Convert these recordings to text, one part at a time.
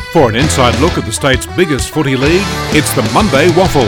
For an inside look at the state's biggest footy league, it's the Monday Waffle.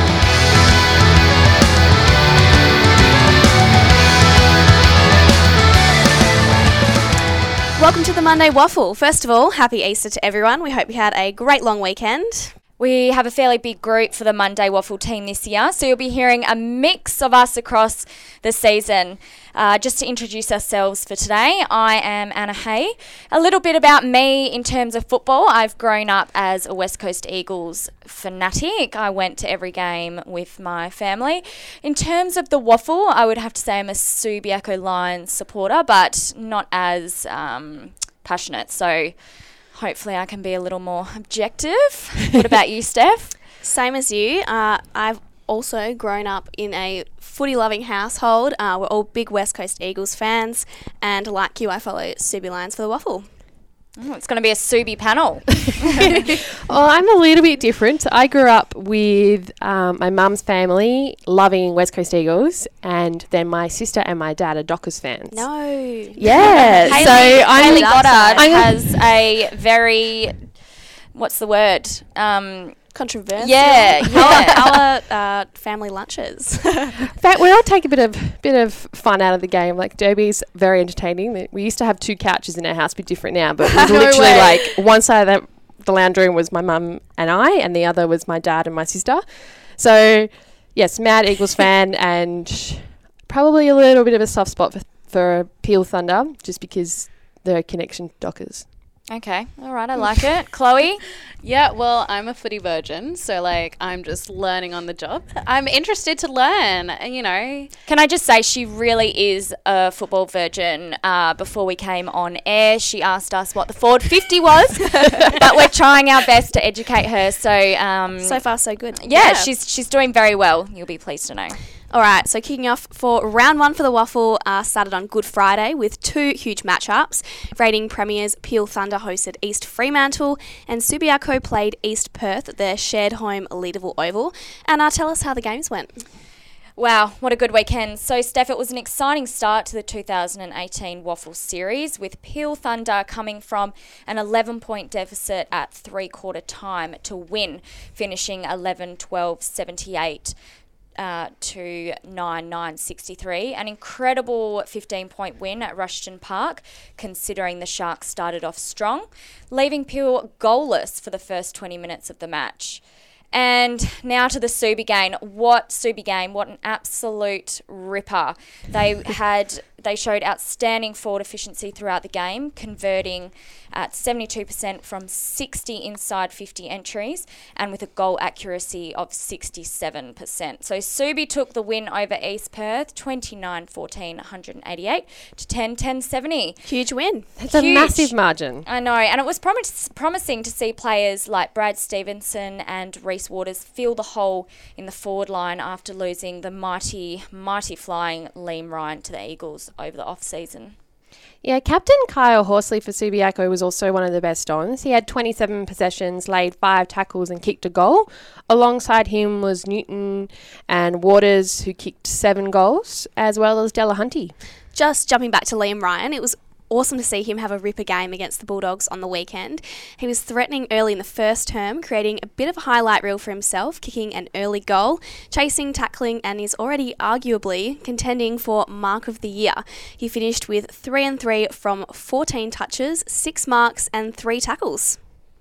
Welcome to the Monday Waffle. First of all, happy Easter to everyone. We hope you had a great long weekend. We have a fairly big group for the Monday Waffle team this year, so you'll be hearing a mix of us across the season. Just to introduce ourselves for today, I am Anna Hay. A little bit about me in terms of football. I've grown up as a West Coast Eagles fanatic. I went to every game with my family. In terms of the Waffle, I would have to say I'm a Subiaco Lions supporter, but not as passionate, so hopefully I can be a little more objective. What about you, Steph? Same as you. I've also grown up in a footy-loving household. We're all big West Coast Eagles fans, and like you, I follow Subi Lions for the Waffle. Oh, it's going to be a Subi panel. Well, I'm a little bit different. I grew up with my mum's family loving West Coast Eagles, and then my sister and my dad are Dockers fans. No. Yeah. Haley Goddard has a very, what's the word? Controversial. Yeah. Our family lunches. In fact, we all take a bit of fun out of the game. Like, Derby's very entertaining. We used to have 2 couches in our house, be different now, but it was literally like one side of the lounge room was my mum and I, and the other was my dad and my sister. So, yes, mad Eagles fan, and probably a little bit of a soft spot for Peel Thunder, just because the connection to Dockers. Okay, all right, I like it. Chloe? Yeah, well, I'm a footy virgin, so, I'm just learning on the job. I'm interested to learn, Can I just say she really is a football virgin. Before we came on air, she asked us what the Ford 50 was, but we're trying our best to educate her. So far, so good. Yeah, she's doing very well. You'll be pleased to know. All right, so kicking off for round 1 for the Waffle started on Good Friday with 2 huge matchups. Reigning premiers Peel Thunder hosted East Fremantle, and Subiaco played East Perth at their shared home Leederville Oval. And tell us how the games went. Wow, what a good weekend. So, Steph, it was an exciting start to the 2018 Waffle Series, with Peel Thunder coming from an 11-point deficit at three-quarter time to win, finishing 11-12-78. To 9-9-63. An incredible 15-point win at Rushton Park, considering the Sharks started off strong, leaving Peel goalless for the first 20 minutes of the match. And now to the Subi game. What an absolute ripper. They showed outstanding forward efficiency throughout the game, converting at 72% from 60 inside 50 entries, and with a goal accuracy of 67%. So Subi took the win over East Perth, 29-14, 188 to 10-10-70. Huge win. It's a massive margin. I know, and it was promising to see players like Brad Stevenson and Reece Waters fill the hole in the forward line after losing the mighty flying Liam Ryan to the Eagles over the off-season. Yeah, Captain Kyle Horsley for Subiaco was also one of the best ons. He had 27 possessions, laid 5 tackles and kicked a goal. Alongside him was Newton and Waters, who kicked 7 goals, as well as Delahunty. Just jumping back to Liam Ryan, it was awesome to see him have a ripper game against the Bulldogs on the weekend. He was threatening early in the first term, creating a bit of a highlight reel for himself, kicking an early goal, chasing, tackling, and is already arguably contending for Mark of the Year. He finished with 3-3 from 14 touches, 6 marks and 3 tackles.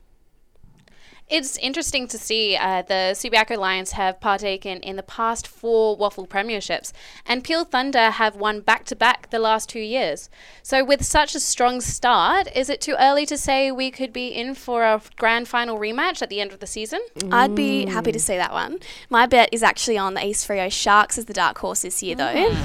It's interesting to see the Subiaco Lions have partaken in the past 4 Waffle Premierships, and Peel Thunder have won back-to-back the last 2 years. So with such a strong start, is it too early to say we could be in for a grand final rematch at the end of the season? I'd be happy to see that one. My bet is actually on the East Freo Sharks as the dark horse this year, though.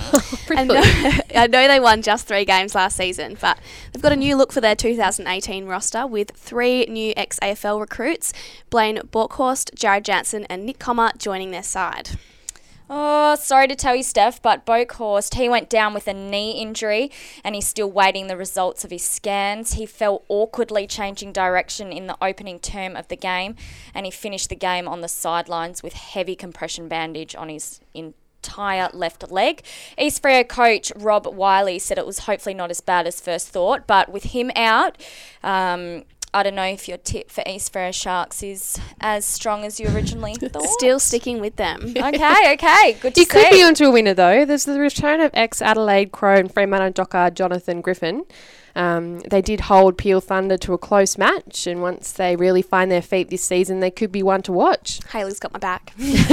I know they won just 3 games last season, but they've got a new look for their 2018 roster with 3 new ex-AFL recruits, Blaine Borkhorst, Jared Jansen and Nick Comer joining their side. Oh, sorry to tell you, Steph, but Borkhorst, he went down with a knee injury and he's still waiting the results of his scans. He fell awkwardly changing direction in the opening term of the game, and he finished the game on the sidelines with heavy compression bandage on his entire left leg. East Freo coach Rob Wiley said it was hopefully not as bad as first thought, but with him out, I don't know if your tip for East Freo Sharks is as strong as you originally thought. Still sticking with them. Okay. Good to see. You could be onto a winner, though. There's the return of ex-Adelaide Crow and Fremantle Docker Jonathan Griffin. They did hold Peel Thunder to a close match, and once they really find their feet this season, they could be one to watch. Hayley's got my back.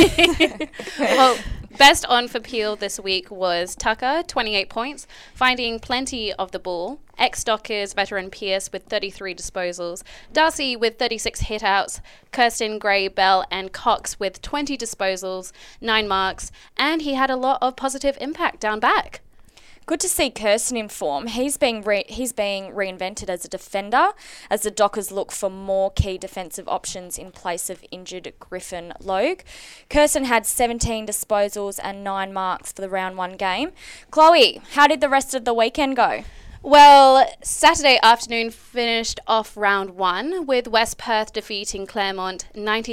Well, best on for Peel this week was Tucker, 28 points, finding plenty of the ball. Ex-Dockers veteran Pearce with 33 disposals, Darcy with 36 hitouts, Kirsten Gray, Bell and Cox with 20 disposals, 9 marks, and he had a lot of positive impact down back. Good to see Kirsten in form. He's being reinvented as a defender as the Dockers look for more key defensive options in place of injured Griffin Logue. Kirsten had 17 disposals and 9 marks for the round 1 game. Chloe, how did the rest of the weekend go? Well, Saturday afternoon finished off round 1 with West Perth defeating Claremont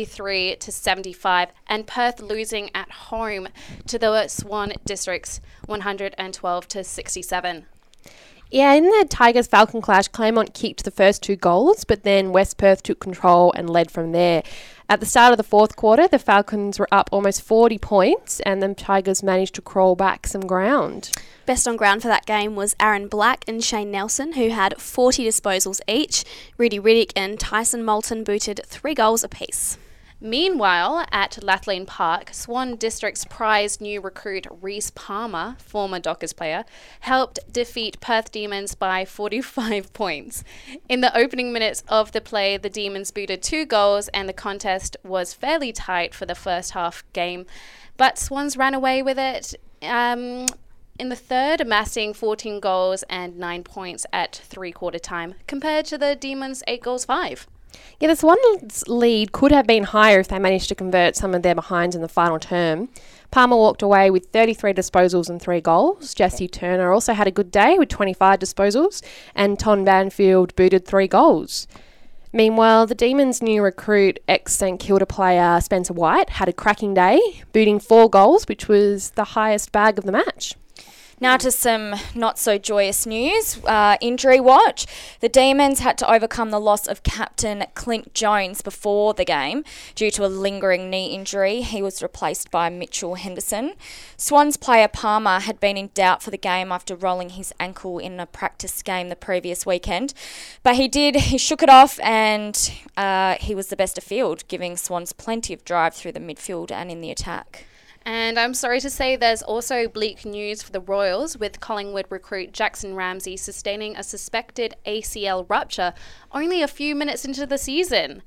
93-75 and Perth losing at home to the Swan Districts 112-67. Yeah, in the Tigers-Falcon clash, Claremont kicked the first 2 goals, but then West Perth took control and led from there. At the start of the fourth quarter, the Falcons were up almost 40 points and the Tigers managed to crawl back some ground. Best on ground for that game was Aaron Black and Shane Nelson, who had 40 disposals each. Rudy Riddick and Tyson Moulton booted 3 goals apiece. Meanwhile, at Lathlane Park, Swan District's prized new recruit Reese Palmer, former Dockers player, helped defeat Perth Demons by 45 points. In the opening minutes of the play, the Demons booted 2 goals and the contest was fairly tight for the first half game, but Swans ran away with it in the third, amassing 14 goals and 9 points at three-quarter time, compared to the Demons' 8 goals 5. Yeah, the Swans' lead could have been higher if they managed to convert some of their behinds in the final term. Palmer walked away with 33 disposals and 3 goals. Jesse Turner also had a good day with 25 disposals, and Ton Banfield booted 3 goals. Meanwhile, the Demons' new recruit, ex-St Kilda player Spencer White, had a cracking day, booting 4 goals, which was the highest bag of the match. Now to some not-so-joyous news. Injury watch. The Demons had to overcome the loss of captain Clint Jones before the game due to a lingering knee injury. He was replaced by Mitchell Henderson. Swans player Palmer had been in doubt for the game after rolling his ankle in a practice game the previous weekend. But he shook it off and he was the best afield, giving Swans plenty of drive through the midfield and in the attack. And I'm sorry to say there's also bleak news for the Royals, with Collingwood recruit Jackson Ramsey sustaining a suspected ACL rupture only a few minutes into the season.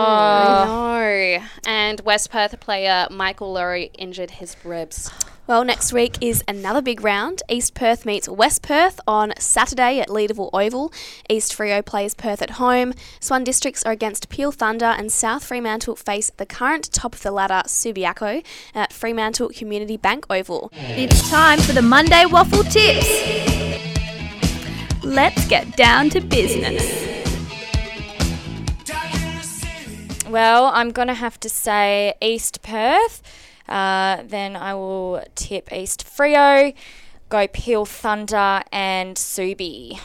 Oh no. And West Perth player Michael Laurie injured his ribs. Well, next week is another big round. East Perth meets West Perth on Saturday at Leederville Oval. East Freo plays Perth at home. Swan Districts are against Peel Thunder, and South Fremantle face the current top of the ladder Subiaco at Fremantle Community Bank Oval. It's time for the Monday Waffle Tips. Let's get down to business. Well, I'm going to have to say East Perth. Then I will tip East Freo, go Peel Thunder and Subi.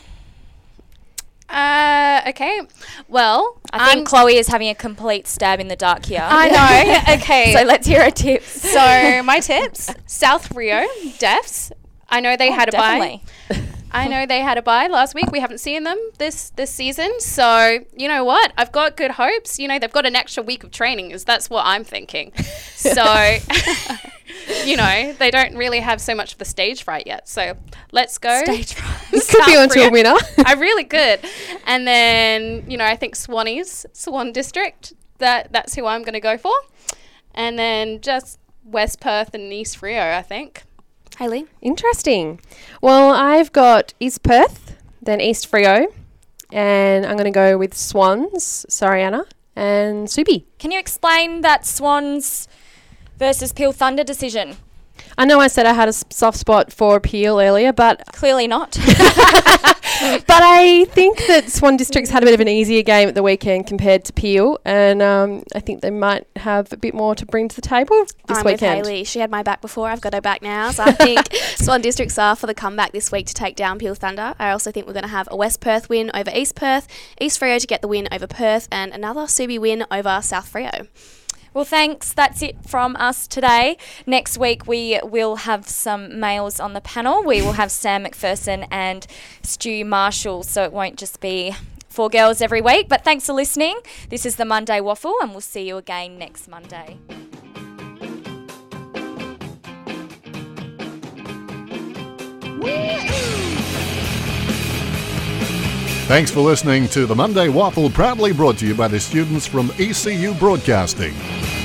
Okay. Well, I think Chloe is having a complete stab in the dark here. I know. Okay. So let's hear her tips. So my tips: South Freo, Defs. I know they had a bye. I know they had a bye last week. We haven't seen them this season. So, you know what? I've got good hopes. You know, they've got an extra week of training. That's what I'm thinking. So, you know, they don't really have so much of the stage fright yet. So, let's go. Stage fright. You could be onto a winner. I really could. And then, you know, I think Swan District, that's who I'm going to go for. And then just West Perth and East Freo, I think. Hayley? Interesting. Well, I've got East Perth, then East Freo, and I'm going to go with Swans, Soriana, and Subi. Can you explain that Swans versus Peel Thunder decision? I know I said I had a soft spot for Peel earlier, but Clearly not. But I think that Swan District's had a bit of an easier game at the weekend compared to Peel, and I think they might have a bit more to bring to the table this weekend. With Hayley. She had my back before. I've got her back now. So I think Swan Districts are for the comeback this week to take down Peel Thunder. I also think we're going to have a West Perth win over East Perth, East Freo to get the win over Perth, and another Subi win over South Freo. Well, thanks. That's it from us today. Next week, we will have some males on the panel. We will have Sam McPherson and Stu Marshall, so it won't just be 4 girls every week. But thanks for listening. This is the Monday Waffle, and we'll see you again next Monday. Thanks for listening to the Monday Waffle, proudly brought to you by the students from ECU Broadcasting.